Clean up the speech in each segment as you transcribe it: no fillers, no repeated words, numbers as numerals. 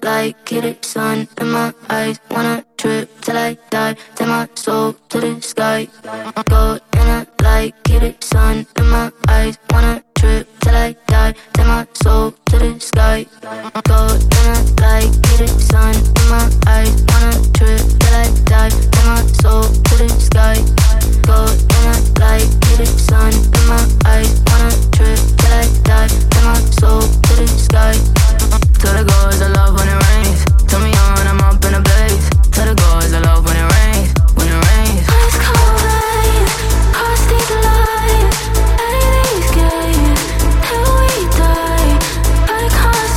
like get it sun in my eyes. Wanna trip till I die, take my soul to the sky. Go in the light, get it sun in my eyes. Wanna trip till I die, take my soul to the sky. Go in the light, get it sun in my eyes. Wanna trip till I die, take my soul to the sky. Go in the light, get it sun in my eyes. Wanna trip till I die, take my soul to the sky. Tell the girls I love when it rains. Turn me on, I'm up in a blaze. Tell the girls I love when it rains, when it rains. Ice cold rain, cross these lines, play these games till we die. I can't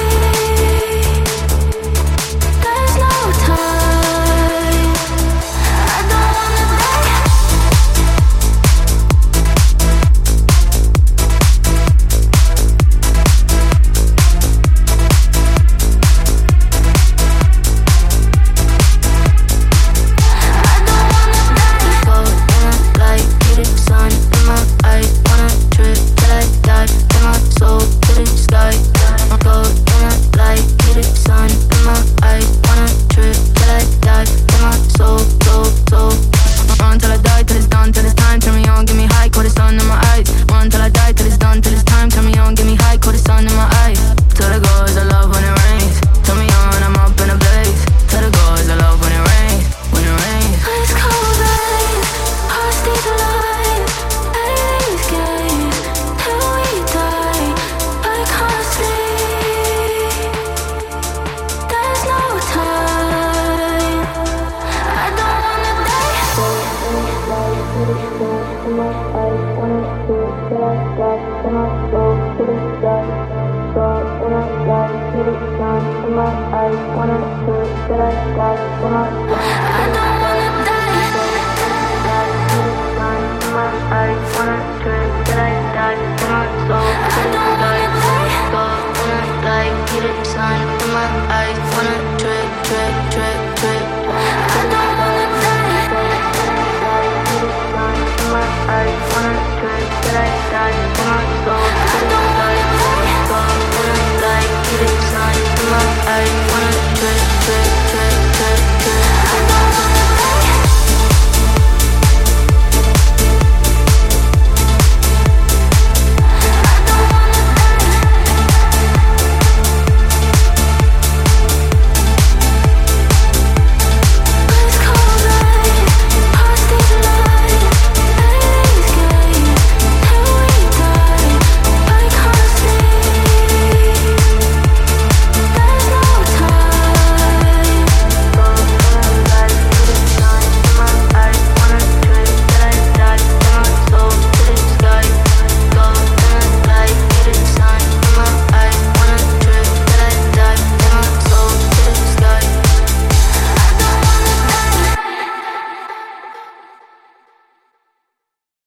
sleep. There's no time. I don't wanna die. I wanna trip till I die, till my soul to the sky.